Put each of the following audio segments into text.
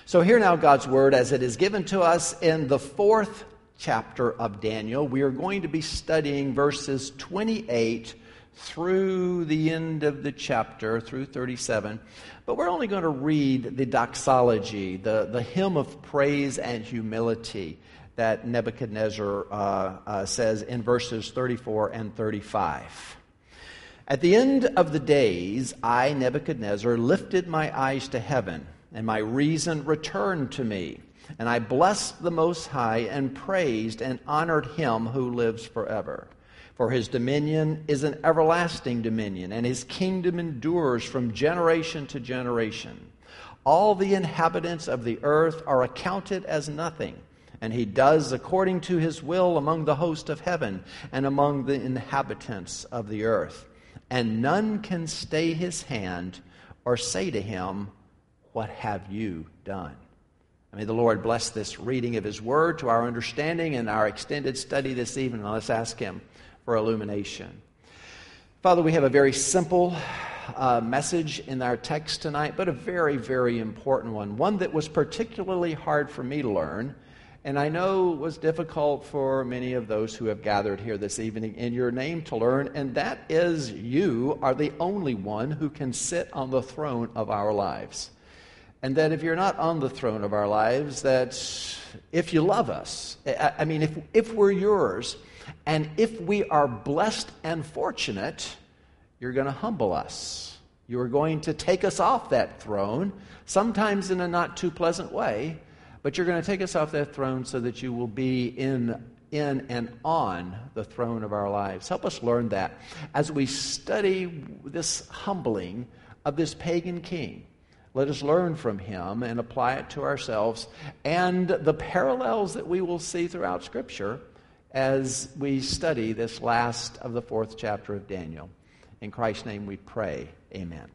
So hear now God's word as it is given to us in the 4th chapter of Daniel. We are going to be studying verses 28 through the end of the chapter, through 37. But we're only going to read the doxology, the hymn of praise and humility that Nebuchadnezzar says in verses 34 and 35. At the end of the days, I, Nebuchadnezzar, lifted my eyes to heaven, and my reason returned to me. And I blessed the Most High and praised and honored him who lives forever. For his dominion is an everlasting dominion, and his kingdom endures from generation to generation. All the inhabitants of the earth are accounted as nothing, and he does according to his will among the host of heaven and among the inhabitants of the earth. And none can stay his hand or say to him, "What have you done?" May the Lord bless this reading of his word to our understanding and our extended study this evening. Let's ask him for illumination. Father, we have a very simple message in our text tonight, but a very, very important one that was particularly hard for me to learn, and I know was difficult for many of those who have gathered here this evening in your name to learn, and that is you are the only one who can sit on the throne of our lives. And that if you're not on the throne of our lives, that if you love us, if we're yours, and if we are blessed and fortunate, you're going to humble us. You are going to take us off that throne, sometimes in a not too pleasant way, but you're going to take us off that throne so that you will be in and on the throne of our lives. Help us learn that as we study this humbling of this pagan king. Let us learn from him and apply it to ourselves and the parallels that we will see throughout Scripture as we study this last of the 4th chapter of Daniel. In Christ's name we pray. Amen.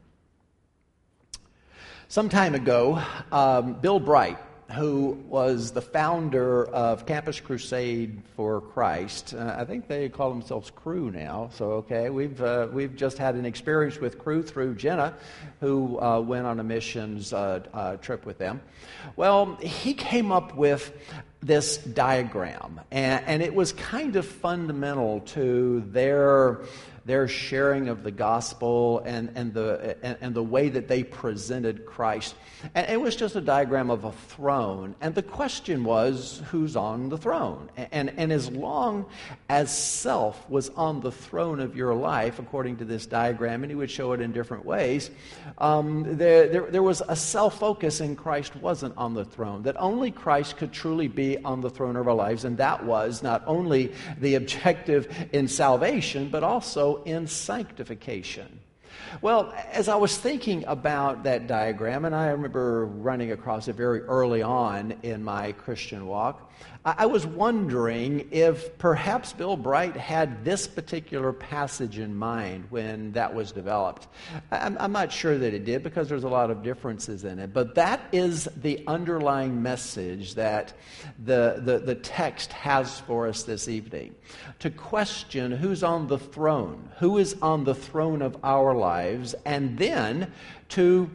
Some time ago, Bill Bright, who was the founder of Campus Crusade for Christ. I think they call themselves Cru now. So, okay, we've just had an experience with Cru through Jenna, who went on a missions trip with them. Well, he came up with this diagram, and it was kind of fundamental to their sharing of the gospel and the way that they presented Christ. And it was just a diagram of a throne. And the question was, who's on the throne? And as long as self was on the throne of your life, according to this diagram, and he would show it in different ways, there was a self-focus, and Christ wasn't on the throne. That only Christ could truly be on the throne of our lives, and that was not only the objective in salvation, but also in sanctification. Well, as I was thinking about that diagram, and I remember running across it very early on in my Christian walk, I was wondering if perhaps Bill Bright had this particular passage in mind when that was developed. I'm not sure that it did, because there's a lot of differences in it, but that is the underlying message that the text has for us this evening. To question who's on the throne, who is on the throne of our lives, and then to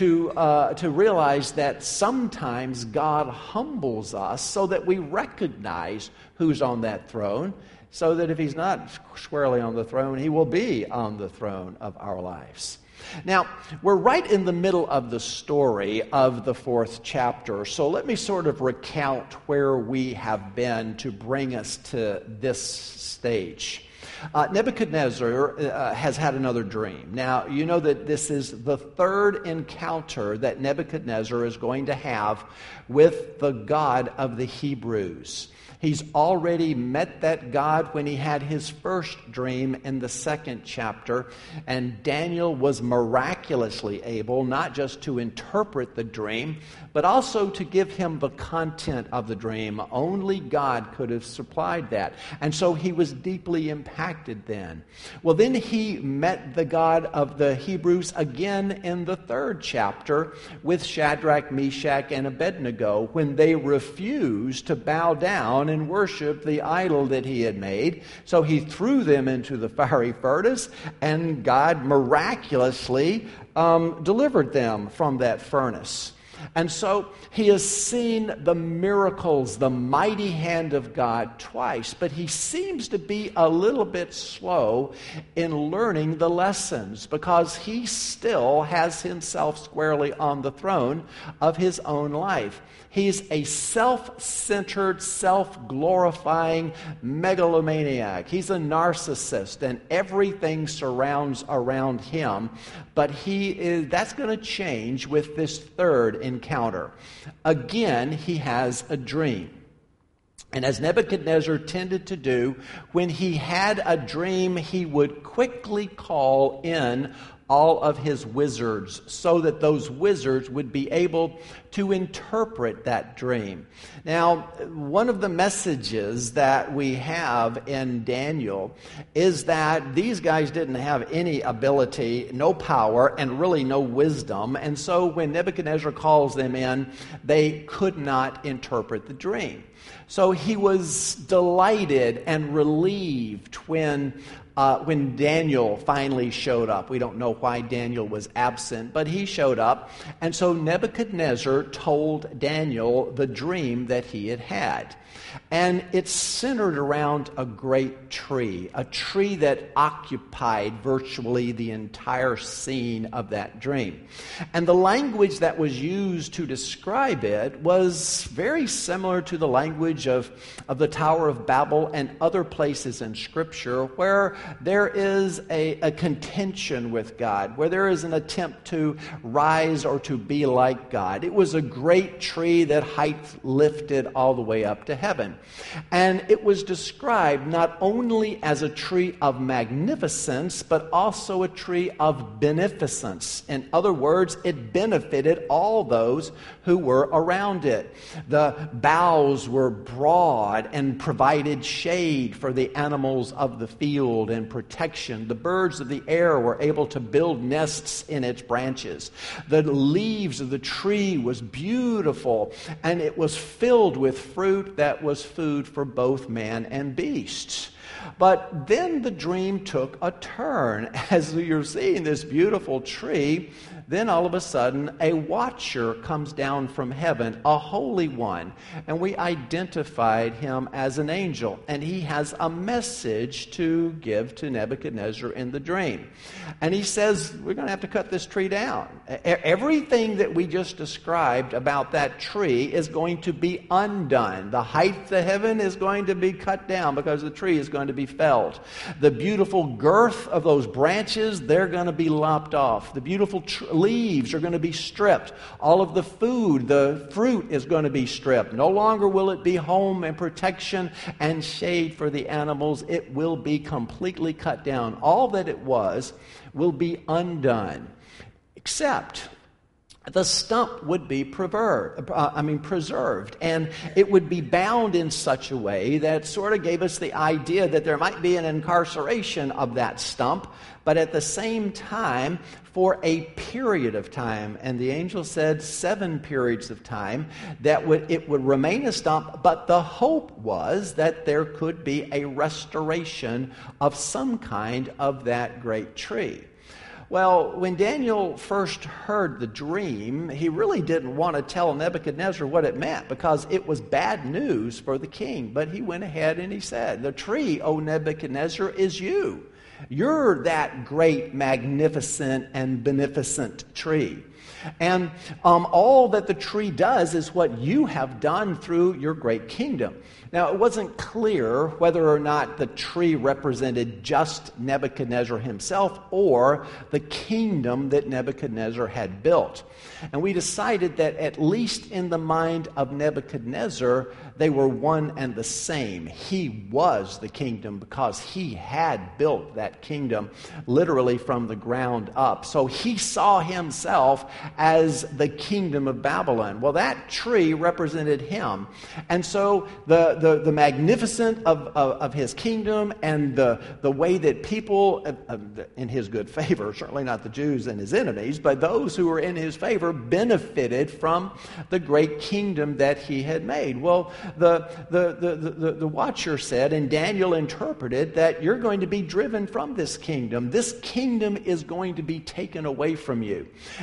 realize that sometimes God humbles us so that we recognize who's on that throne, so that if he's not squarely on the throne, he will be on the throne of our lives. Now, we're right in the middle of the story of the 4th chapter, so let me sort of recount where we have been to bring us to this stage. Nebuchadnezzar has had another dream. Now, you know that this is the 3rd encounter that Nebuchadnezzar is going to have with the God of the Hebrews. He's already met that God when he had his first dream in the 2nd chapter, and Daniel was miraculously able not just to interpret the dream, but also to give him the content of the dream. Only God could have supplied that. And so he was deeply impacted then. Well, then he met the God of the Hebrews again in the 3rd chapter with Shadrach, Meshach, and Abednego when they refused to bow down and worship the idol that he had made. So he threw them into the fiery furnace, and God miraculously delivered them from that furnace. And so he has seen the miracles, the mighty hand of God twice, but he seems to be a little bit slow in learning the lessons because he still has himself squarely on the throne of his own life. He's a self-centered, self-glorifying megalomaniac. He's a narcissist, and everything surrounds around him. But that's going to change with this third encounter. Again, he has a dream. And as Nebuchadnezzar tended to do, when he had a dream, he would quickly call in all of his wizards so that those wizards would be able to interpret that dream. Now, one of the messages that we have in Daniel is that these guys didn't have any ability, no power, and really no wisdom. And so when Nebuchadnezzar calls them in, they could not interpret the dream. So he was delighted and relieved when Daniel finally showed up. We don't know why Daniel was absent, but he showed up. And so Nebuchadnezzar told Daniel the dream that he had had. And it's centered around a great tree, a tree that occupied virtually the entire scene of that dream. And the language that was used to describe it was very similar to the language of the Tower of Babel and other places in Scripture where there is a contention with God, where there is an attempt to rise or to be like God. It was a great tree that height lifted all the way up to heaven. And it was described not only as a tree of magnificence, but also a tree of beneficence. In other words, it benefited all those who were around it. The boughs were broad and provided shade for the animals of the field and protection. The birds of the air were able to build nests in its branches. The leaves of the tree was beautiful, and it was filled with fruit that was food for both man and beast. But then the dream took a turn. As you're seeing this beautiful tree, then all of a sudden a watcher comes down from heaven, a holy one, and we identified him as an angel, and he has a message to give to Nebuchadnezzar in the dream. And he says, we're going to have to cut this tree down. Everything that we just described about that tree is going to be undone. The height of the heaven is going to be cut down because the tree is going to be felled. The beautiful girth of those branches, they're going to be lopped off. The beautiful leaves are going to be stripped. All of the food, the fruit is going to be stripped. No longer will it be home and protection and shade for the animals. It will be completely cut down. All that it was will be undone, except the stump would be preserved, and it would be bound in such a way that sort of gave us the idea that there might be an incarceration of that stump, but at the same time, for a period of time, and the angel said 7 periods of time, it would remain a stump, but the hope was that there could be a restoration of some kind of that great tree. Well, when Daniel first heard the dream, he really didn't want to tell Nebuchadnezzar what it meant because it was bad news for the king. But he went ahead and he said, the tree, O Nebuchadnezzar, is you. You're that great, magnificent, and beneficent tree. And all that the tree does is what you have done through your great kingdom. Now, it wasn't clear whether or not the tree represented just Nebuchadnezzar himself or the kingdom that Nebuchadnezzar had built. And we decided that at least in the mind of Nebuchadnezzar, they were one and the same. He was the kingdom because he had built that kingdom literally from the ground up. So he saw himself as the kingdom of Babylon. Well, that tree represented him. And so the magnificence of his kingdom and the way that people in his good favor, certainly not the Jews and his enemies, but those who were in his favor benefited from the great kingdom that he had made. Well, the watcher said, and Daniel interpreted, that you're going to be driven from this kingdom. This kingdom is going to be taken away from you. And you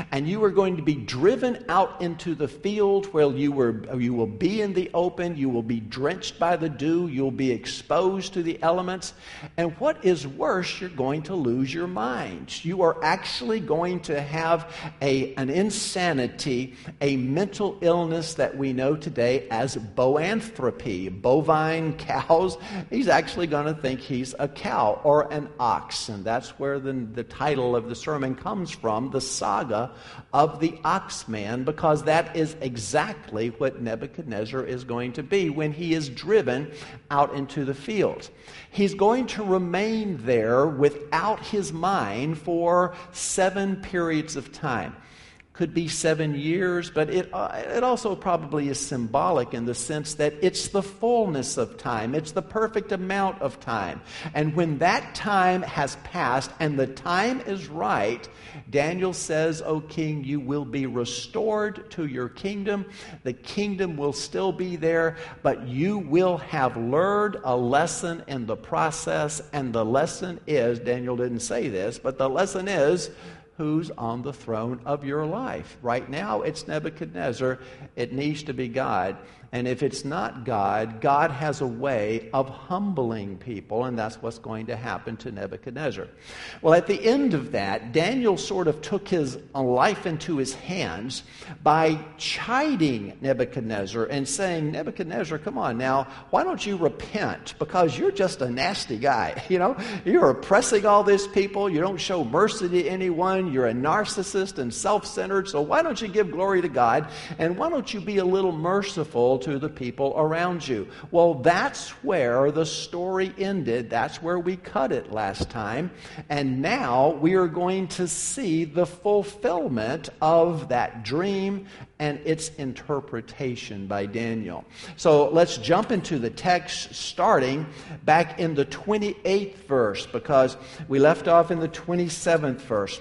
you are going to be driven out into the field where you will be in the open, you will be drenched by the dew, you'll be exposed to the elements, and what is worse, you're going to lose your mind. You are actually going to have an insanity, a mental illness that we know today as boanthropy. Bovine cows, he's actually going to think he's a cow or an ox, and that's where the title of the sermon comes from, the saga of the Oxman, because that is exactly what Nebuchadnezzar is going to be when he is driven out into the field. He's going to remain there without his mind for 7 periods of time. Could be 7 years, but it also probably is symbolic in the sense that it's the fullness of time. It's the perfect amount of time. And when that time has passed and the time is right, Daniel says, O king, you will be restored to your kingdom. The kingdom will still be there, but you will have learned a lesson in the process. And the lesson is, Daniel didn't say this, but the lesson is, who's on the throne of your life? Right now, it's Nebuchadnezzar. It needs to be God. And if it's not God, God has a way of humbling people, and that's what's going to happen to Nebuchadnezzar. Well, at the end of that, Daniel sort of took his life into his hands by chiding Nebuchadnezzar and saying, Nebuchadnezzar, come on now, why don't you repent? Because you're just a nasty guy. You're oppressing all these people. You don't show mercy to anyone. You're a narcissist and self-centered. So why don't you give glory to God? And why don't you be a little merciful to the people around you? Well, that's where the story ended. That's where we cut it last time. And now we are going to see the fulfillment of that dream and its interpretation by Daniel. So let's jump into the text starting back in the 28th verse, because we left off in the 27th verse.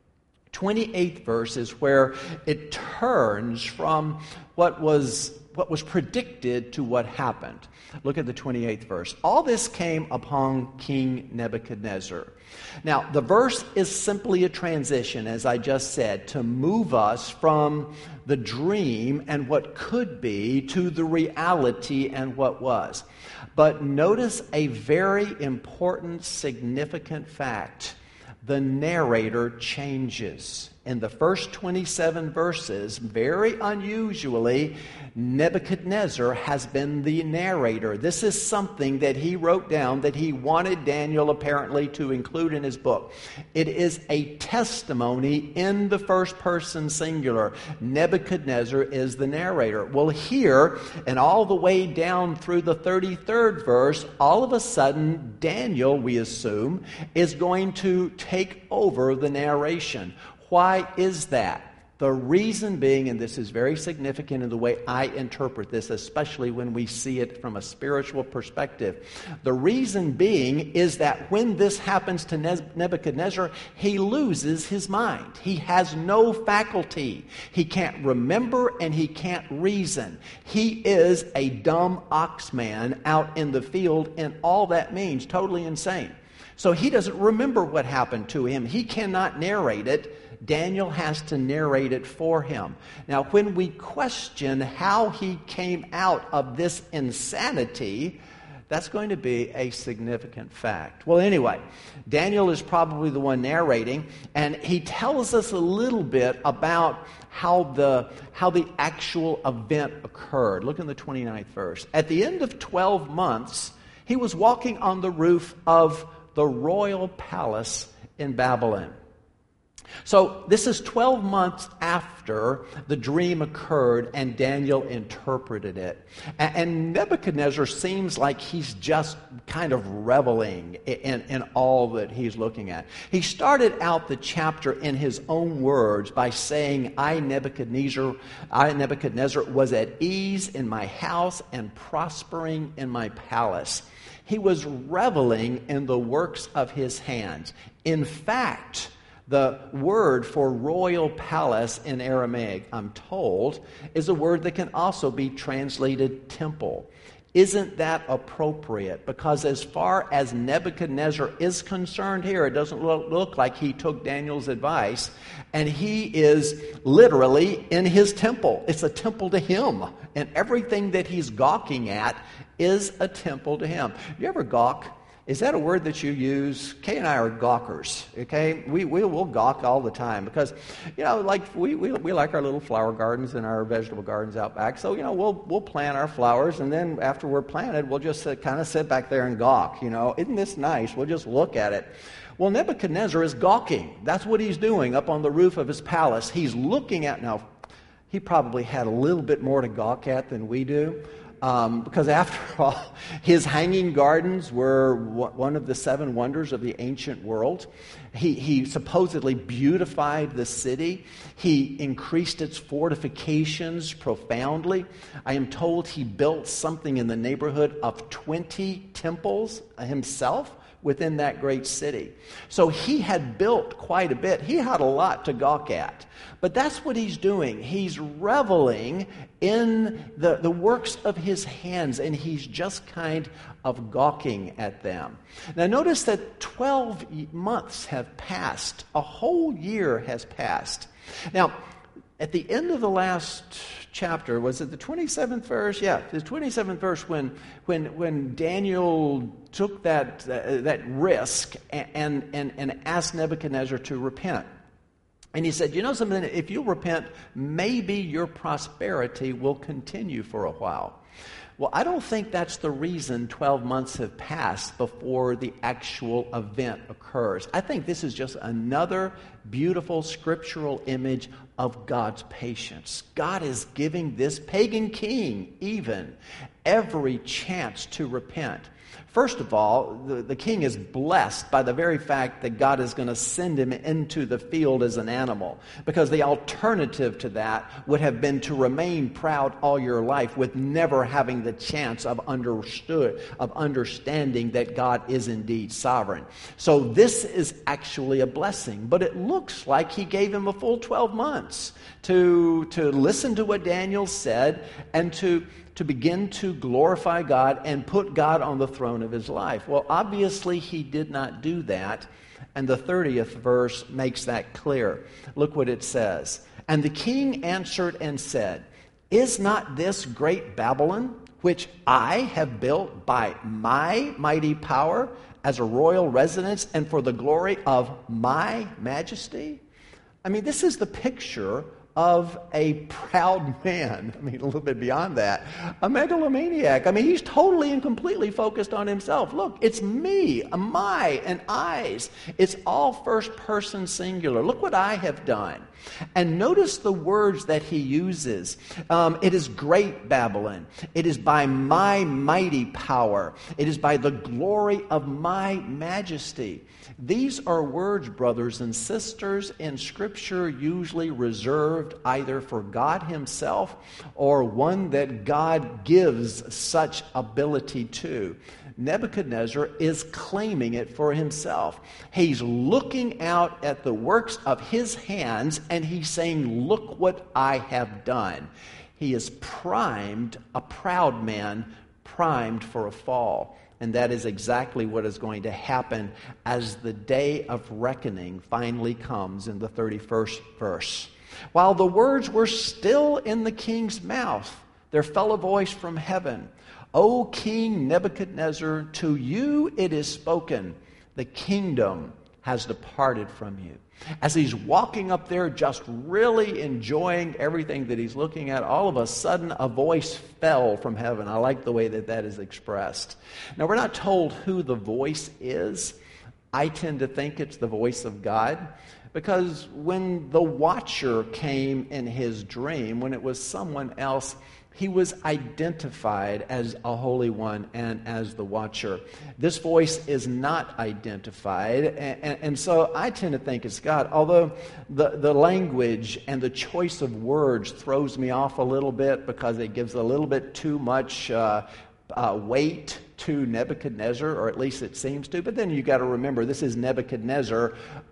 28th verse is where it turns from what was predicted to what happened. Look at the 28th verse. All this came upon King Nebuchadnezzar. Now, the verse is simply a transition, as I just said, to move us from the dream and what could be to the reality and what was. But notice a very important, significant fact. The narrator changes. In the first 27 verses, very unusually, Nebuchadnezzar has been the narrator. This is something that he wrote down that he wanted Daniel apparently to include in his book. It is a testimony in the first person singular. Nebuchadnezzar is the narrator. Well, here, and all the way down through the 33rd verse, all of a sudden, Daniel, we assume, is going to take over the narration. Why is that? The reason being, and this is very significant in the way I interpret this, especially when we see it from a spiritual perspective. The reason being is that when this happens to Nebuchadnezzar, he loses his mind. He has no faculty. He can't remember and he can't reason. He is a dumb oxman out in the field, and all that means, totally insane. So he doesn't remember what happened to him. He cannot narrate it. Daniel has to narrate it for him. Now, when we question how he came out of this insanity, that's going to be a significant fact. Well, anyway, Daniel is probably the one narrating, and he tells us a little bit about how the actual event occurred. Look in the 29th verse. At the end of 12 months, he was walking on the roof of the royal palace in Babylon. So this is 12 months after the dream occurred and Daniel interpreted it. And Nebuchadnezzar seems like he's just kind of reveling in all that he's looking at. He started out the chapter in his own words by saying, I, Nebuchadnezzar, was at ease in my house and prospering in my palace. He was reveling in the works of his hands. In fact, the word for royal palace in Aramaic, I'm told, is a word that can also be translated temple. Isn't that appropriate? Because as far as Nebuchadnezzar is concerned here, it doesn't look like he took Daniel's advice, and he is literally in his temple. It's a temple to him, and everything that he's gawking at is a temple to him. You ever gawk? Is that a word that you use? Kay and I are gawkers, okay? We'll gawk all the time because, like we like our little flower gardens and our vegetable gardens out back. So, we'll plant our flowers, and then after we're planted, we'll just kind of sit back there and gawk, Isn't this nice? We'll just look at it. Well, Nebuchadnezzar is gawking. That's what he's doing up on the roof of his palace. He's looking at, now, he probably had a little bit more to gawk at than we do. Because after all, his hanging gardens were one of the 7 wonders of the ancient world. He supposedly beautified the city. He increased its fortifications profoundly. I am told he built something in the neighborhood of 20 temples himself within that great city. So he had built quite a bit. He had a lot to gawk at. But that's what he's doing. He's reveling in the works of his hands, and he's just kind of gawking at them. Now notice that 12 months have passed. A whole year has passed. Now, at the end of the last chapter, was it the 27th verse? Yeah, the 27th verse when Daniel took that risk and asked Nebuchadnezzar to repent. And he said, something, if you repent, maybe your prosperity will continue for a while. Well, I don't think that's the reason 12 months have passed before the actual event occurs. I think this is just another beautiful scriptural image of God's patience. God is giving this pagan king even every chance to repent. First of all, the king is blessed by the very fact that God is going to send him into the field as an animal, because the alternative to that would have been to remain proud all your life with never having the chance of understanding that God is indeed sovereign. So this is actually a blessing, but it looks like he gave him a full 12 months to listen to what Daniel said and to begin to glorify God and put God on the throne of his life. Well, obviously he did not do that, and the 30th verse makes that clear. Look what it says. And the king answered and said, Is not this great Babylon, which I have built by my mighty power as a royal residence and for the glory of my majesty? I mean, this is the picture of a proud man. I mean, a little bit beyond that. A megalomaniac. I mean, he's totally and completely focused on himself. Look, it's me, my, and I's. It's all first person singular. Look what I have done. And notice the words that he uses. It is great Babylon. It is by my mighty power. It is by the glory of my majesty. These are words, brothers and sisters, in Scripture usually reserved either for God himself or one that God gives such ability to. Nebuchadnezzar is claiming it for himself. He's looking out at the works of his hands and he's saying, look what I have done. He is primed, a proud man, primed for a fall. And that is exactly what is going to happen as the day of reckoning finally comes in the 31st verse. While the words were still in the king's mouth, there fell a voice from heaven. O King Nebuchadnezzar, to you it is spoken, the kingdom has departed from you. As he's walking up there just really enjoying everything that he's looking at, all of a sudden a voice fell from heaven. I like the way that is expressed. Now, we're not told who the voice is. I tend to think it's the voice of God, because when the watcher came in his dream, when it was someone else, he was identified as a holy one and as the watcher. This voice is not identified, and so I tend to think it's God, although the language and the choice of words throws me off a little bit because it gives a little bit too much weight to Nebuchadnezzar, or at least it seems to. But then you got to remember, this is Nebuchadnezzar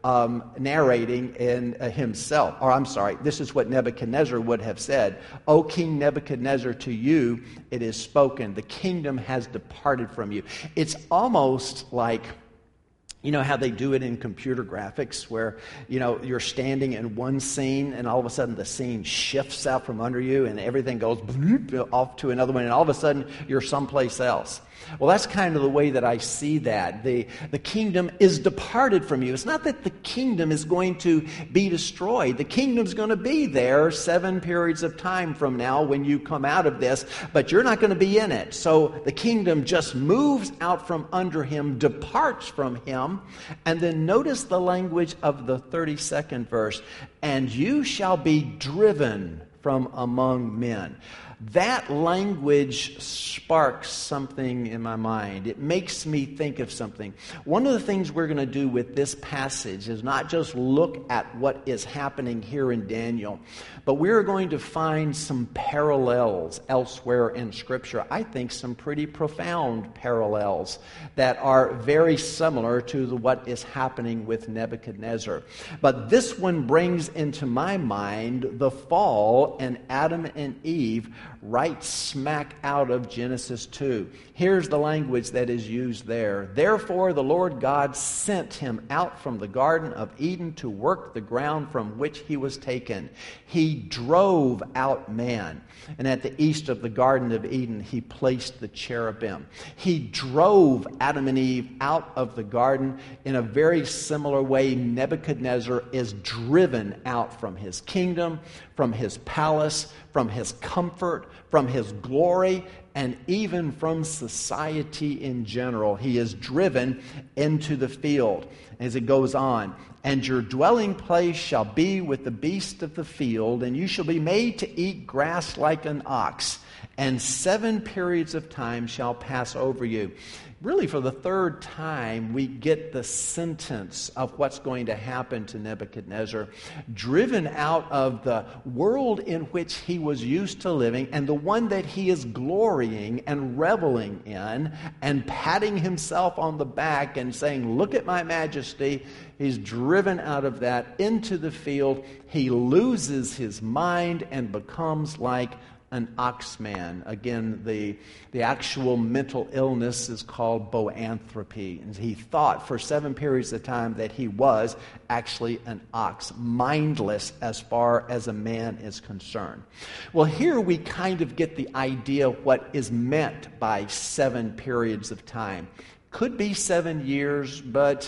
narrating in himself. Or I'm sorry, this is what Nebuchadnezzar would have said. O King Nebuchadnezzar, to you it is spoken. The kingdom has departed from you. It's almost like, you know how they do it in computer graphics where, you know, you're standing in one scene and all of a sudden the scene shifts out from under you and everything goes off to another one and all of a sudden you're someplace else. Well, that's kind of the way that I see that. The kingdom is departed from you. It's not that the kingdom is going to be destroyed. The kingdom's going to be there 7 periods of time from now when you come out of this, but you're not going to be in it. So the kingdom just moves out from under him, departs from him, and then notice the language of the 32nd verse, and you shall be driven from among men. That language sparks something in my mind. It makes me think of something. One of the things we're going to do with this passage is not just look at what is happening here in Daniel, but we're going to find some parallels elsewhere in Scripture. I think some pretty profound parallels that are very similar to what is happening with Nebuchadnezzar. But this one brings into my mind the fall and Adam and Eve right smack out of Genesis 2. Here's the language that is used there. Therefore the Lord God sent him out from the Garden of Eden to work the ground from which he was taken. He drove out man, and at the east of the Garden of Eden he placed the cherubim. He drove Adam and Eve out of the garden. In a very similar way, Nebuchadnezzar is driven out from his kingdom, from his palace, from his comfort, from his glory, and even from society in general. He is driven into the field. As it goes on, and your dwelling place shall be with the beast of the field, and you shall be made to eat grass like an ox, and 7 periods of time shall pass over you. Really, for the third time, we get the sentence of what's going to happen to Nebuchadnezzar, driven out of the world in which he was used to living and the one that he is glorying and reveling in and patting himself on the back and saying, look at my majesty. He's driven out of that into the field. He loses his mind and becomes like an oxman. Again, the actual mental illness is called boanthropy. And he thought for 7 periods of time that he was actually an ox, mindless as far as a man is concerned. Well, here we kind of get the idea of what is meant by 7 periods of time. Could be 7 years, but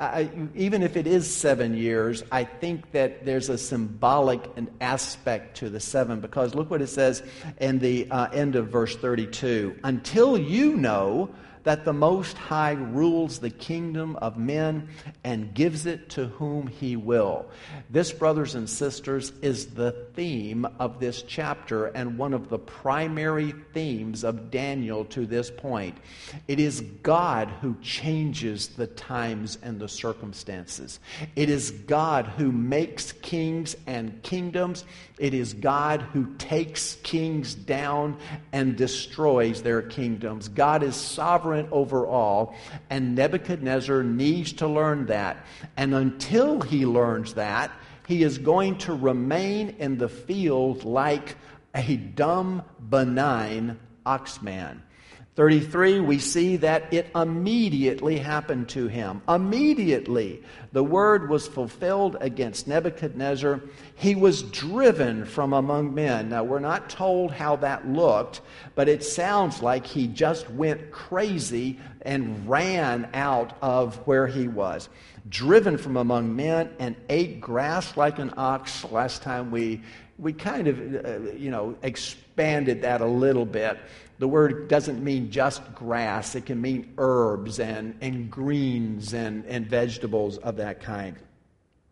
even if it is 7 years, I think that there's a symbolic aspect to the 7, because look what it says in the end of verse 32. Until you know that the Most High rules the kingdom of men and gives it to whom he will. This, brothers and sisters, is the theme of this chapter and one of the primary themes of Daniel to this point. It is God who changes the times and the circumstances. It is God who makes kings and kingdoms. It is God who takes kings down and destroys their kingdoms. God is sovereign over all, and Nebuchadnezzar needs to learn that. And until he learns that, he is going to remain in the field like a dumb, benign oxman. 33, we see that it immediately happened to him. Immediately, the word was fulfilled against Nebuchadnezzar. He was driven from among men. Now, we're not told how that looked, but it sounds like he just went crazy and ran out of where he was. Driven from among men and ate grass like an ox. Last time we kind of, expanded that a little bit. The word doesn't mean just grass. It can mean herbs and greens and vegetables of that kind.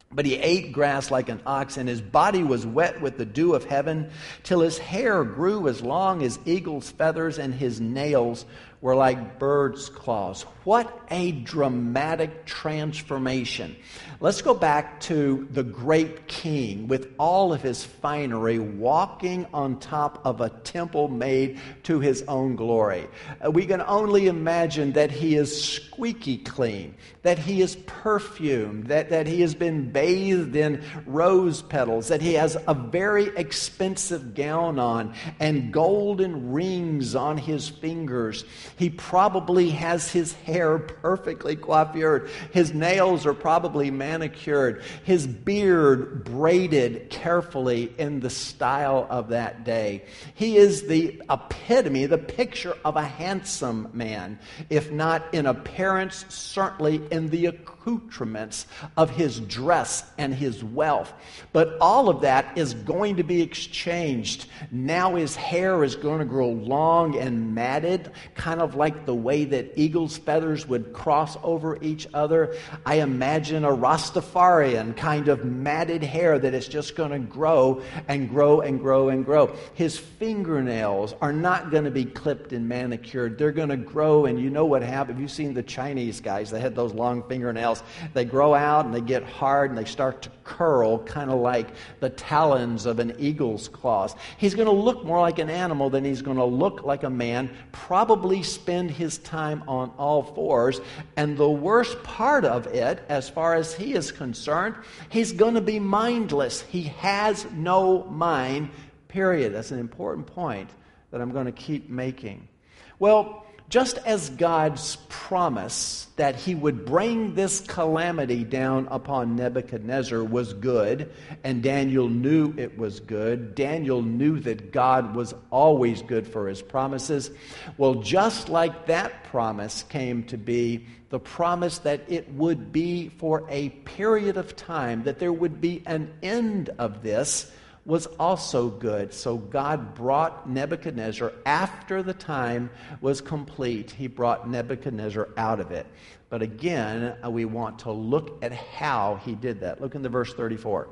But he ate grass like an ox, and his body was wet with the dew of heaven, till his hair grew as long as eagle's feathers, and his nails were like birds' claws. What a dramatic transformation. Let's go back to the great king with all of his finery walking on top of a temple made to his own glory. We can only imagine that he is squeaky clean, that he is perfumed, that he has been bathed in rose petals, that he has a very expensive gown on and golden rings on his fingers. He probably has his hair perfectly coiffured. His nails are probably manicured. His beard braided carefully in the style of that day. He is the epitome, the picture of a handsome man, if not in appearance, certainly in the accoutrements of his dress and his wealth. But all of that is going to be exchanged. Now his hair is going to grow long and matted, kind of like the way that eagle's feathers would cross over each other. I imagine a Rastafarian kind of matted hair that is just going to grow and grow and grow and grow. His fingernails are not going to be clipped and manicured. They're going to grow, and you know what happens. Have you seen the Chinese guys? They had those long fingernails. They grow out and they get hard and they start to curl, kind of like the talons of an eagle's claws. He's going to look more like an animal than he's going to look like a man, probably spend his time on all fours. And the worst part of it, as far as he is concerned, he's going to be mindless. He has no mind, period. That's an important point that I'm going to keep making. Well, just as God's promise that he would bring this calamity down upon Nebuchadnezzar was good, and Daniel knew it was good. Daniel knew that God was always good for his promises. Well, just like that promise came to be, the promise that it would be for a period of time, that there would be an end of this, was also good. So God brought Nebuchadnezzar, after the time was complete, he brought Nebuchadnezzar out of it. But again, we want to look at how he did that. Look in the verse 34.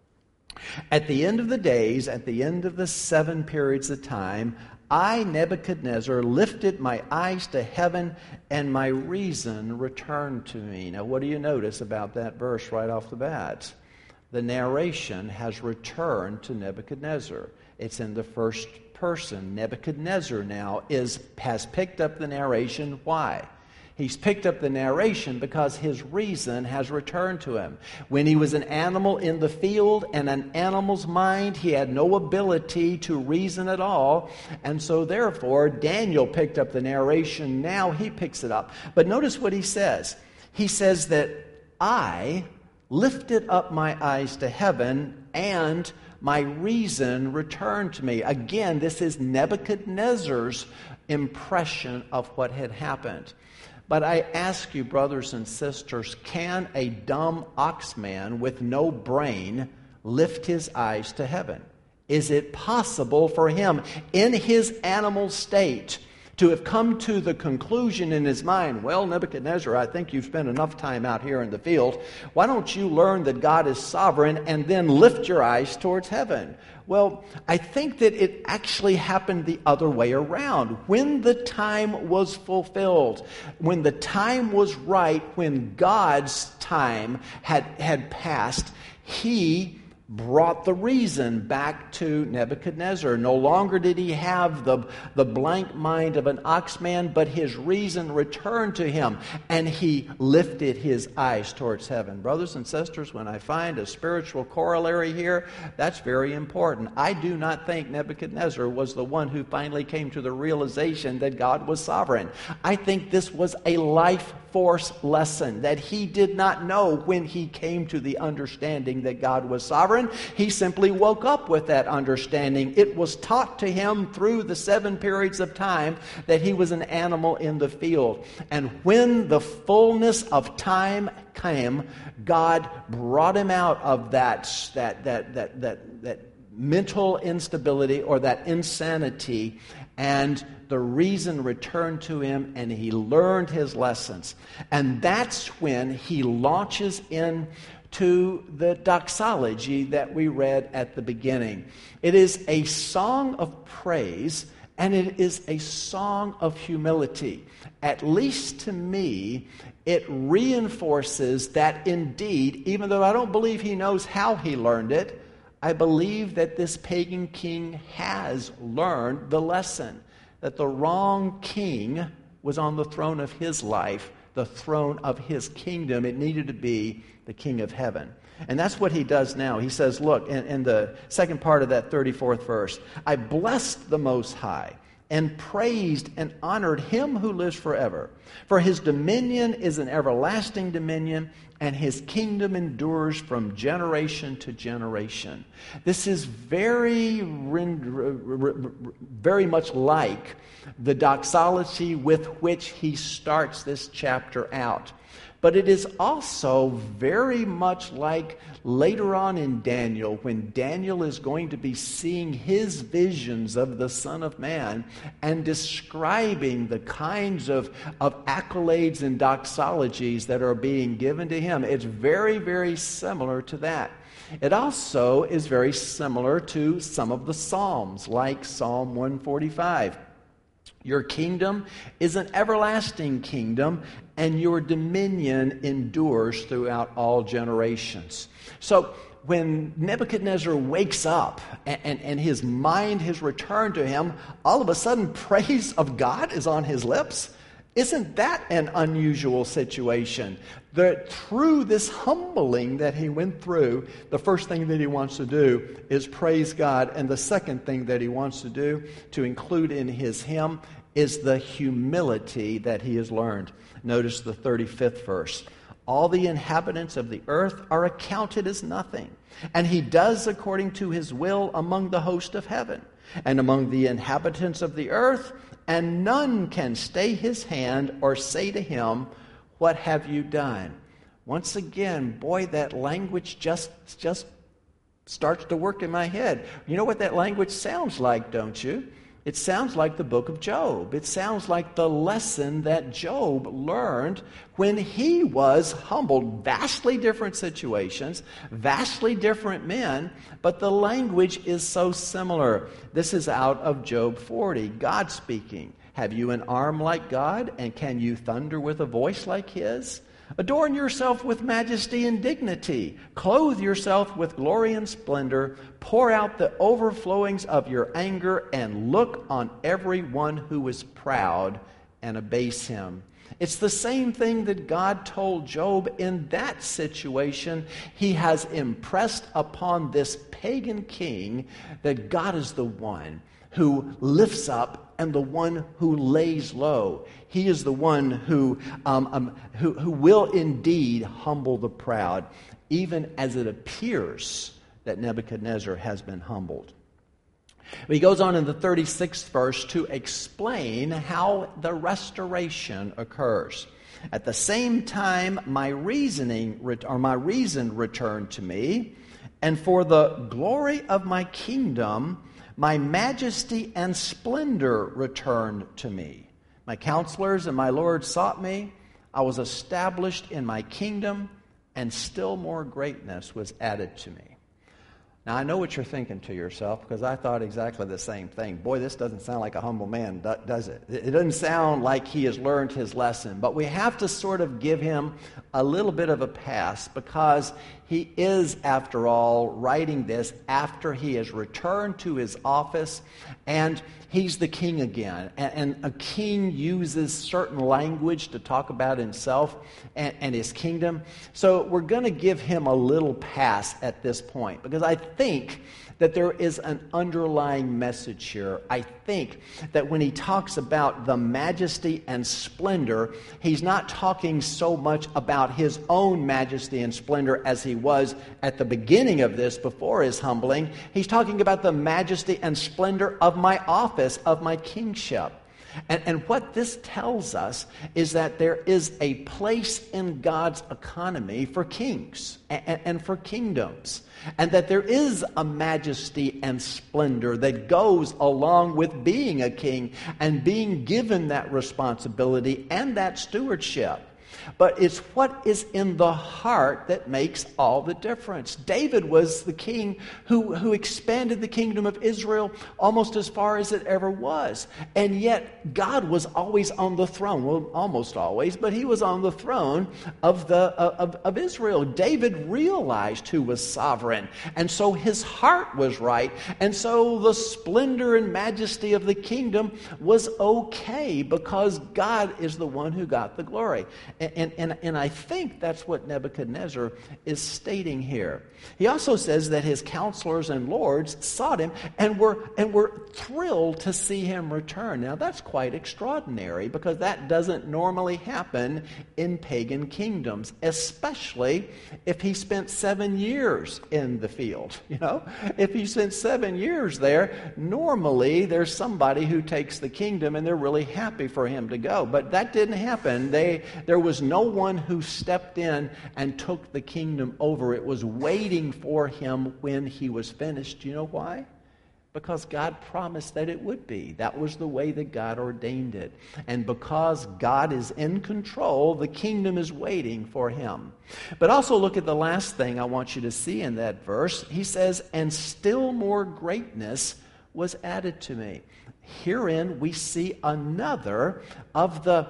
At the end of the days, at the end of the 7 periods of time, I, Nebuchadnezzar, lifted my eyes to heaven, and my reason returned to me. Now, what do you notice about that verse right off the bat? The narration has returned to Nebuchadnezzar. It's in the first person. Nebuchadnezzar now has picked up the narration. Why? He's picked up the narration because his reason has returned to him. When he was an animal in the field and an animal's mind, he had no ability to reason at all. And so therefore, Daniel picked up the narration. Now he picks it up. But notice what he says. He says that I lifted up my eyes to heaven, and my reason returned to me. Again, this is Nebuchadnezzar's impression of what had happened. But I ask you, brothers and sisters, can a dumb oxman with no brain lift his eyes to heaven? Is it possible for him, in his animal state, to have come to the conclusion in his mind, well, Nebuchadnezzar, I think you've spent enough time out here in the field. Why don't you learn that God is sovereign and then lift your eyes towards heaven? Well, I think that it actually happened the other way around. When the time was fulfilled, when the time was right, when God's time had passed, he brought the reason back to Nebuchadnezzar. No longer did he have the blank mind of an oxman, but his reason returned to him, and he lifted his eyes towards heaven. Brothers and sisters, when I find a spiritual corollary here, that's very important. I do not think Nebuchadnezzar was the one who finally came to the realization that God was sovereign. I think this was a life force lesson that he did not know when he came to the understanding that God was sovereign. He simply woke up with that understanding. It was taught to him through the 7 periods of time that he was an animal in the field. And when the fullness of time came, God brought him out of that mental instability or that insanity, and the reason returned to him, and he learned his lessons. And that's when he launches into to the doxology that we read at the beginning. It is a song of praise, and it is a song of humility. At least to me, it reinforces that indeed, even though I don't believe he knows how he learned it, I believe that this pagan king has learned the lesson, that the wrong king was on the throne of his life, the throne of his kingdom. It needed to be the King of heaven. And that's what he does now. He says, look, in the second part of that 34th verse, I blessed the Most High and praised and honored him who lives forever. For his dominion is an everlasting dominion, and his kingdom endures from generation to generation. This is very much like the doxology with which he starts this chapter out. But it is also very much like later on in Daniel, when Daniel is going to be seeing his visions of the Son of Man and describing the kinds of accolades and doxologies that are being given to him. It's very, very similar to that. It also is very similar to some of the Psalms, like Psalm 145. Your kingdom is an everlasting kingdom, and your dominion endures throughout all generations. So when Nebuchadnezzar wakes up and his mind has returned to him, all of a sudden praise of God is on his lips. Isn't that an unusual situation? That through this humbling that he went through, the first thing that he wants to do is praise God. And the second thing that he wants to do, to include in his hymn, is the humility that he has learned. Notice the 35th verse. All the inhabitants of the earth are accounted as nothing, and he does according to his will among the host of heaven and among the inhabitants of the earth, and none can stay his hand or say to him, what have you done? Once again, boy, that language just starts to work in my head. You know what that language sounds like, don't you? It sounds like the book of Job. It sounds like the lesson that Job learned when he was humbled. Vastly different situations, vastly different men, but the language is so similar. This is out of Job 40, God speaking. Have you an arm like God, and can you thunder with a voice like his? Adorn yourself with majesty and dignity. Clothe yourself with glory and splendor. Pour out the overflowings of your anger, and look on everyone who is proud and abase him. It's the same thing that God told Job in that situation. He has impressed upon this pagan king that God is the one who lifts up and the one who lays low. He is the one who will indeed humble the proud, even as it appears that Nebuchadnezzar has been humbled. But he goes on in the 36th verse to explain how the restoration occurs. At the same time, my reason returned to me, and for the glory of my kingdom, my majesty and splendor returned to me. My counselors and my Lord sought me. I was established in my kingdom, and still more greatness was added to me. Now, I know what you're thinking to yourself, because I thought exactly the same thing. Boy, this doesn't sound like a humble man, does it? It doesn't sound like he has learned his lesson. But we have to sort of give him a little bit of a pass, because he is, after all, writing this after he has returned to his office, and he's the king again. And a king uses certain language to talk about himself and his kingdom. So we're going to give him a little pass at this point, because I think that there is an underlying message here. I think that when he talks about the majesty and splendor, he's not talking so much about his own majesty and splendor as he was at the beginning of this, before his humbling. He's talking about the majesty and splendor of my office, of my kingship. And what this tells us is that there is a place in God's economy for kings and for kingdoms, and that there is a majesty and splendor that goes along with being a king and being given that responsibility and that stewardship. But it's what is in the heart that makes all the difference. David was the king who expanded the kingdom of Israel almost as far as it ever was. And yet God was always on the throne. Well, almost always, but he was on the throne of Israel. David realized who was sovereign. And so his heart was right. And so the splendor and majesty of the kingdom was okay because God is the one who got the glory. And I think that's what Nebuchadnezzar is stating here. He also says that his counselors and lords sought him and were thrilled to see him return. Now that's quite extraordinary because that doesn't normally happen in pagan kingdoms, especially if he spent 7 years in the field. If he spent 7 years there, normally there's somebody who takes the kingdom and they're really happy for him to go. But that didn't happen. There was no one who stepped in and took the kingdom over. It was waiting for him when he was finished. Do you know why? Because God promised that it would be. That was the way that God ordained it. And because God is in control, the kingdom is waiting for him. But also look at the last thing I want you to see in that verse. He says, and still more greatness was added to me. Herein we see another of the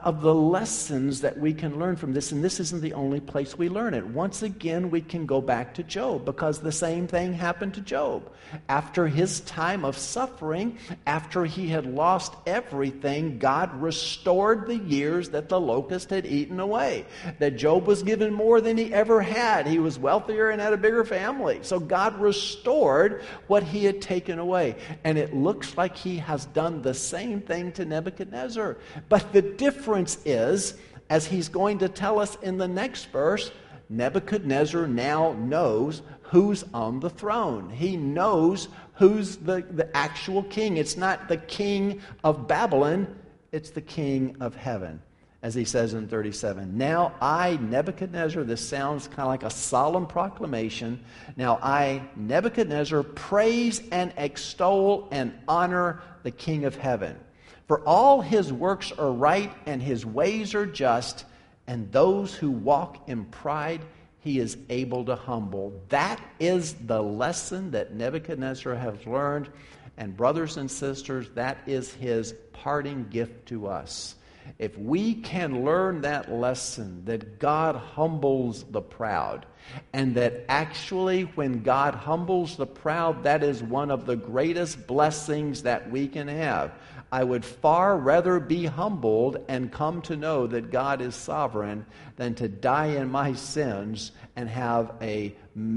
lessons that we can learn from this, and this isn't the only place we learn it. Once again, we can go back to Job, because the same thing happened to Job. After his time of suffering, after he had lost everything, God restored the years that the locust had eaten away. That Job was given more than he ever had. He was wealthier and had a bigger family. So God restored what he had taken away. And it looks like he has done the same thing to Nebuchadnezzar. But the difference is, as he's going to tell us in the next verse, Nebuchadnezzar now knows who's on the throne. He knows who's the actual king. It's not the king of Babylon, it's the king of heaven. As he says in 37, now I, Nebuchadnezzar, this sounds kind of like a solemn proclamation. Now I, Nebuchadnezzar, praise and extol and honor the King of heaven. For all his works are right and his ways are just, and those who walk in pride he is able to humble. That is the lesson that Nebuchadnezzar has learned. And brothers and sisters, that is his parting gift to us. If we can learn that lesson, that God humbles the proud, and that actually when God humbles the proud, that is one of the greatest blessings that we can have. I would far rather be humbled and come to know that God is sovereign than to die in my sins and have a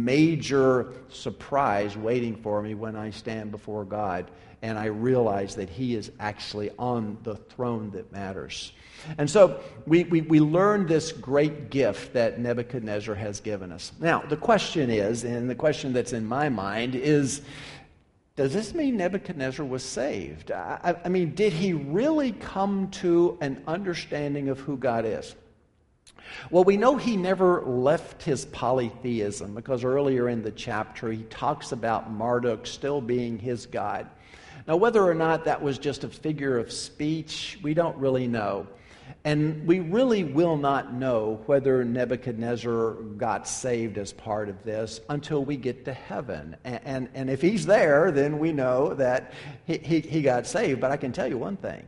major surprise waiting for me when I stand before God and I realize that he is actually on the throne that matters. And so we learn this great gift that Nebuchadnezzar has given us. Now, the question is, and the question that's in my mind is, does this mean Nebuchadnezzar was saved? I mean, did he really come to an understanding of who God is? Well, we know he never left his polytheism, because earlier in the chapter he talks about Marduk still being his god. Now, whether or not that was just a figure of speech, we don't really know. And we really will not know whether Nebuchadnezzar got saved as part of this until we get to heaven. And if he's there, then we know that he got saved. But I can tell you one thing.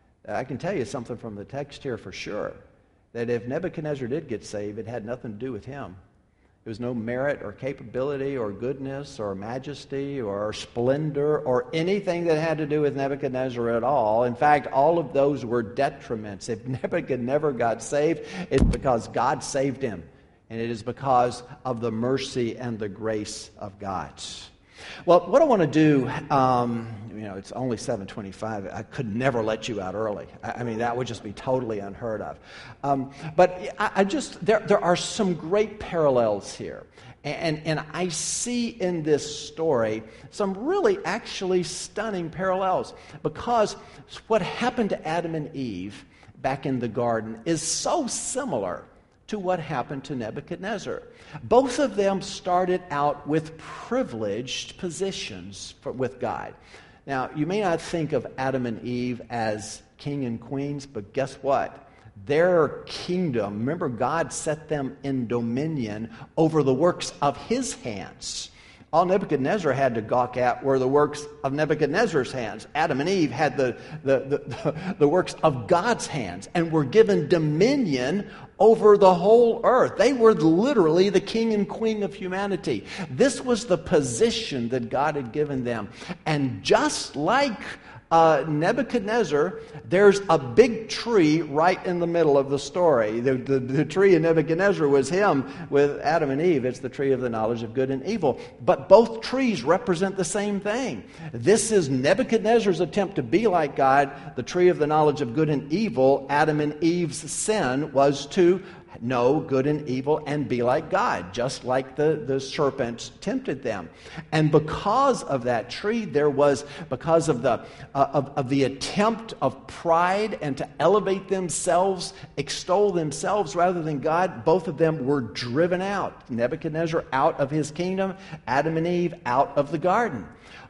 I can tell you something from the text here for sure. That if Nebuchadnezzar did get saved, it had nothing to do with him. There was no merit or capability or goodness or majesty or splendor or anything that had to do with Nebuchadnezzar at all. In fact, all of those were detriments. If Nebuchadnezzar got saved, it's because God saved him. And it is because of the mercy and the grace of God. Well, what I want to do, it's only 7:25. I could never let you out early. I mean, that would just be totally unheard of. But there are some great parallels here. And I see in this story some really actually stunning parallels. Because what happened to Adam and Eve back in the garden is so similar to what happened to Nebuchadnezzar. Both of them started out with privileged positions with God. Now, you may not think of Adam and Eve as king and queens, but guess what? their kingdom, remember, God set them in dominion over the works of his hands. All Nebuchadnezzar had to gawk at were the works of Nebuchadnezzar's hands. Adam and Eve had the works of God's hands and were given dominion over the whole earth. They were literally the king and queen of humanity. This was the position that God had given them. And just like Nebuchadnezzar, there's a big tree right in the middle of the story. The tree in Nebuchadnezzar was him with Adam and Eve. It's the tree of the knowledge of good and evil. But both trees represent the same thing. This is Nebuchadnezzar's attempt to be like God. The tree of the knowledge of good and evil, Adam and Eve's sin, was to know good and evil and be like God, just like the serpent tempted them. And because of that tree, because of the attempt of pride and to elevate themselves, extol themselves rather than God, both of them were driven out. Nebuchadnezzar out of his kingdom, Adam and Eve out of the garden.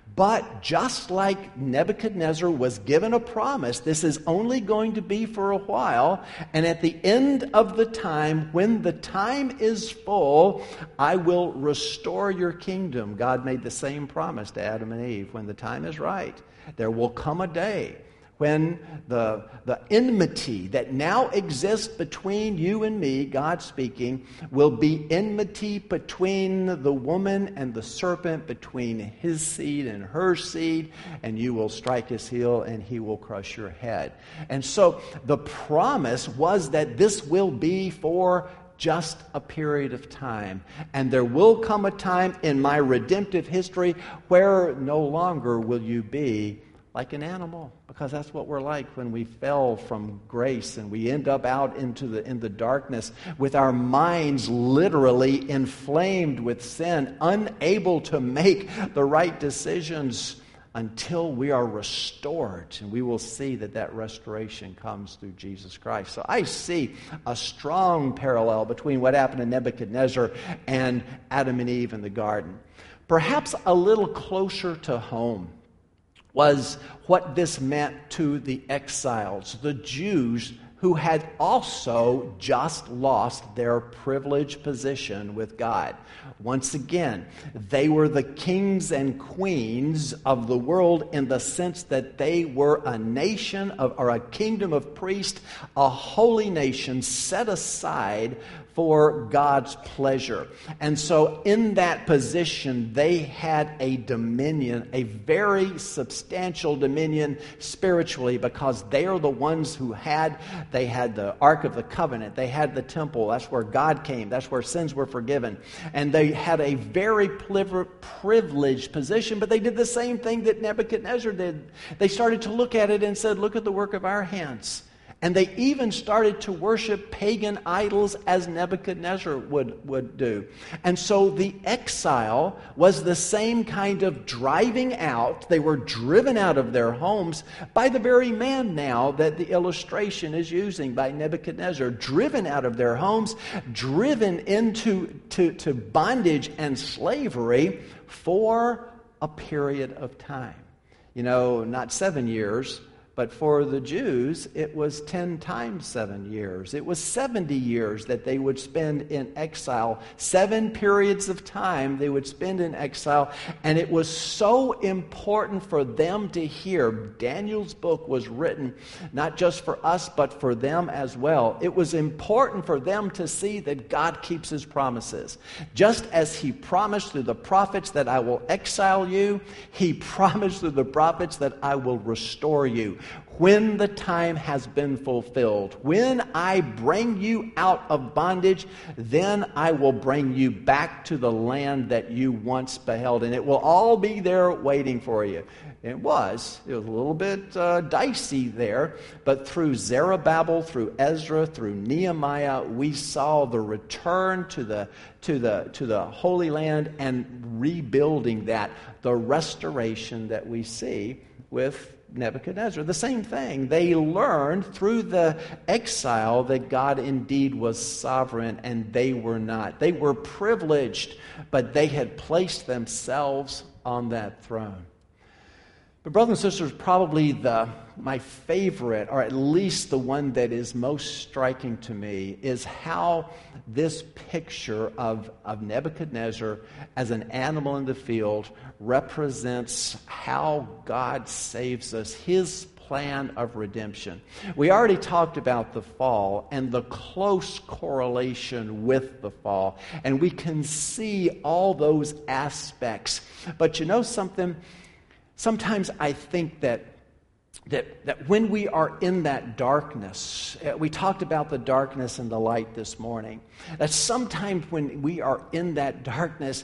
But just like Nebuchadnezzar was given a promise, this is only going to be for a while, and at the end of the time, when the time is full, I will restore your kingdom. God made the same promise to Adam and Eve. When the time is right, there will come a day when the enmity that now exists between you and me, God speaking, will be enmity between the woman and the serpent, between his seed and her seed, and you will strike his heel and he will crush your head. And so the promise was that this will be for just a period of time. And there will come a time in my redemptive history where no longer will you be like an animal, because that's what we're like when we fell from grace and we end up out in the darkness with our minds literally inflamed with sin, unable to make the right decisions until we are restored. And we will see that restoration comes through Jesus Christ. So I see a strong parallel between what happened to Nebuchadnezzar and Adam and Eve in the garden. Perhaps a little closer to home was what this meant to the exiles, the Jews who had also just lost their privileged position with God. Once again, they were the kings and queens of the world in the sense that they were a nation or a kingdom of priests, a holy nation set aside for God's pleasure. And so in that position, they had a dominion, a very substantial dominion spiritually, because they are the ones who they had the Ark of the Covenant, they had the temple, that's where God came, that's where sins were forgiven. And they had a very privileged position, but they did the same thing that Nebuchadnezzar did. They started to look at it and said, look at the work of our hands. And they even started to worship pagan idols as Nebuchadnezzar would do. And so the exile was the same kind of driving out. They were driven out of their homes by the very man now that the illustration is using, by Nebuchadnezzar. Driven out of their homes, driven into to bondage and slavery for a period of time. You know, not 7 years, but for the Jews, it was 10 times 7 years. It was 70 years that they would spend in exile. 7 periods of time they would spend in exile. And it was so important for them to hear. Daniel's book was written not just for us, but for them as well. It was important for them to see that God keeps his promises. Just as he promised through the prophets that I will exile you, he promised through the prophets that I will restore you. When the time has been fulfilled, when I bring you out of bondage, then I will bring you back to the land that you once beheld, and it will all be there waiting for you. It was a little bit dicey there, but through Zerubbabel, through Ezra, through Nehemiah, we saw the return to the Holy Land and rebuilding that, the restoration that we see with Nebuchadnezzar. The same thing. They learned through the exile that God indeed was sovereign and they were not. They were privileged, but they had placed themselves on that throne. But brothers and sisters, probably my favorite, or at least the one that is most striking to me, is how this picture of Nebuchadnezzar as an animal in the field represents how God saves us, his plan of redemption. We already talked about the fall and the close correlation with the fall, and we can see all those aspects. But you know something? Sometimes I think that when we are in that darkness, we talked about the darkness and the light this morning, that sometimes when we are in that darkness,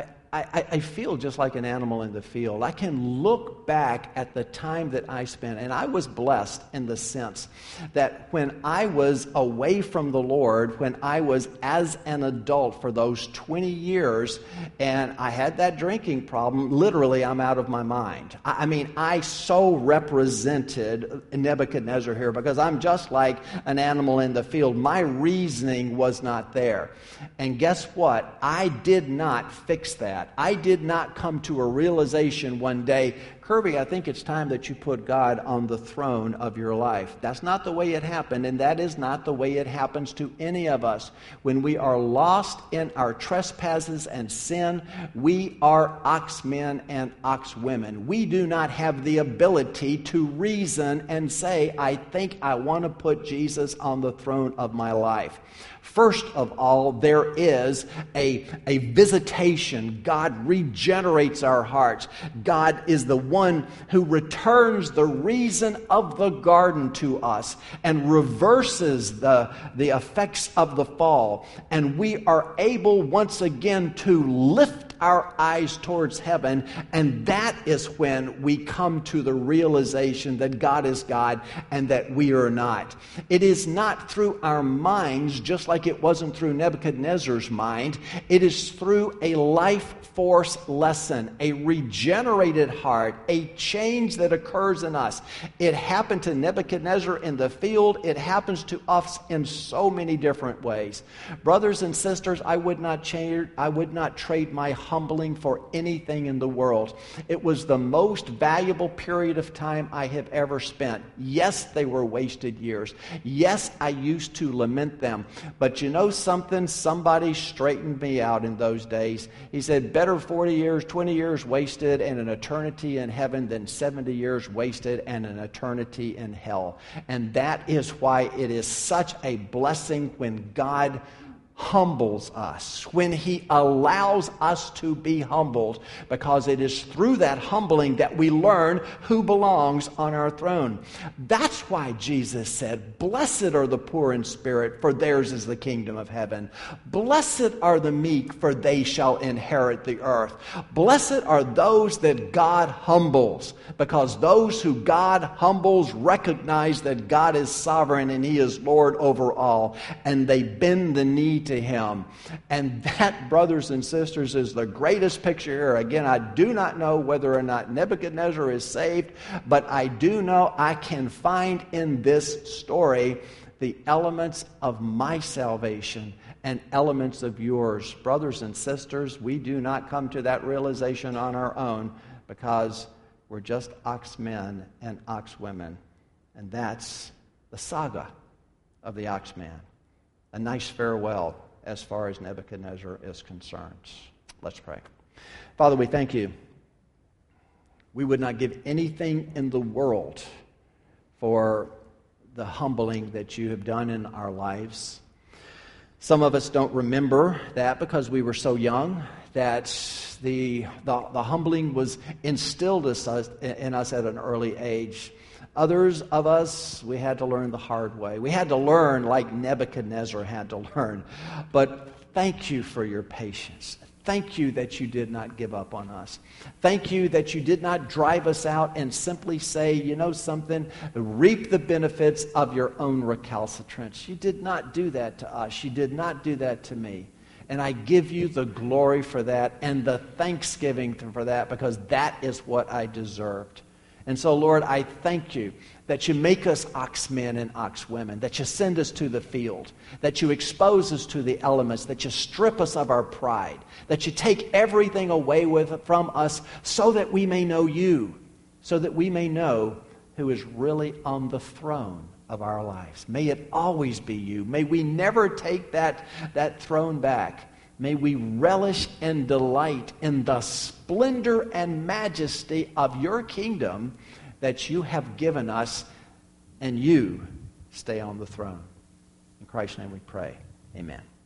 I feel just like an animal in the field. I can look back at the time that I spent, and I was blessed in the sense that when I was away from the Lord, when I was as an adult for those 20 years, and I had that drinking problem, literally I'm out of my mind. I mean, I so represented Nebuchadnezzar here because I'm just like an animal in the field. My reasoning was not there. And guess what? I did not fix that. I did not come to a realization one day, Kirby, I think it's time that you put God on the throne of your life. That's not the way it happened, and that is not the way it happens to any of us. When we are lost in our trespasses and sin, we are oxmen and oxwomen. We do not have the ability to reason and say, I think I want to put Jesus on the throne of my life. First of all, there is a visitation. God regenerates our hearts. God is the one who returns the reason of the garden to us and reverses the effects of the fall. And we are able once again to lift our eyes towards heaven, and that is when we come to the realization that God is God and that we are not. It is not through our minds, just like it wasn't through Nebuchadnezzar's mind. It is through a life force lesson, a regenerated heart, a change that occurs in us. It happened to Nebuchadnezzar in the field. It happens to us in so many different ways. Brothers and sisters, I would not trade my humbling for anything in the world. It was the most valuable period of time I have ever spent. Yes, they were wasted years. Yes, I used to lament them. But you know something? Somebody straightened me out in those days. He said, better 40 years, 20 years wasted and an eternity in heaven than 70 years wasted and an eternity in hell. And that is why it is such a blessing when God humbles us, when he allows us to be humbled, because it is through that humbling that we learn who belongs on our throne. That's why Jesus said, blessed are the poor in spirit, for theirs is the kingdom of heaven. Blessed are the meek, for they shall inherit the earth. Blessed are those that God humbles, because those who God humbles recognize that God is sovereign and he is Lord over all, and they bend the knee to him. And that, brothers and sisters, is the greatest picture here. Again, I do not know whether or not Nebuchadnezzar is saved, but I do know I can find in this story the elements of my salvation and elements of yours. Brothers and sisters, we do not come to that realization on our own, because we're just oxmen and oxwomen. And that's the saga of the oxman. A nice farewell as far as Nebuchadnezzar is concerned. Let's pray. Father, we thank you. We would not give anything in the world for the humbling that you have done in our lives. Some of us don't remember that because we were so young, that the humbling was instilled in us at an early age. Others of us, we had to learn the hard way. We had to learn like Nebuchadnezzar had to learn. But thank you for your patience. Thank you that you did not give up on us. Thank you that you did not drive us out and simply say, you know something, reap the benefits of your own recalcitrance. You did not do that to us. You did not do that to me. And I give you the glory for that and the thanksgiving for that, because that is what I deserved. And so, Lord, I thank you that you make us oxmen and oxwomen, that you send us to the field, that you expose us to the elements, that you strip us of our pride, that you take everything away from us so that we may know you. so that we may know who is really on the throne of our lives. May it always be you. May we never take that throne back. May we relish and delight in the splendor and majesty of your kingdom that you have given us, and you stay on the throne. In Christ's name we pray. Amen.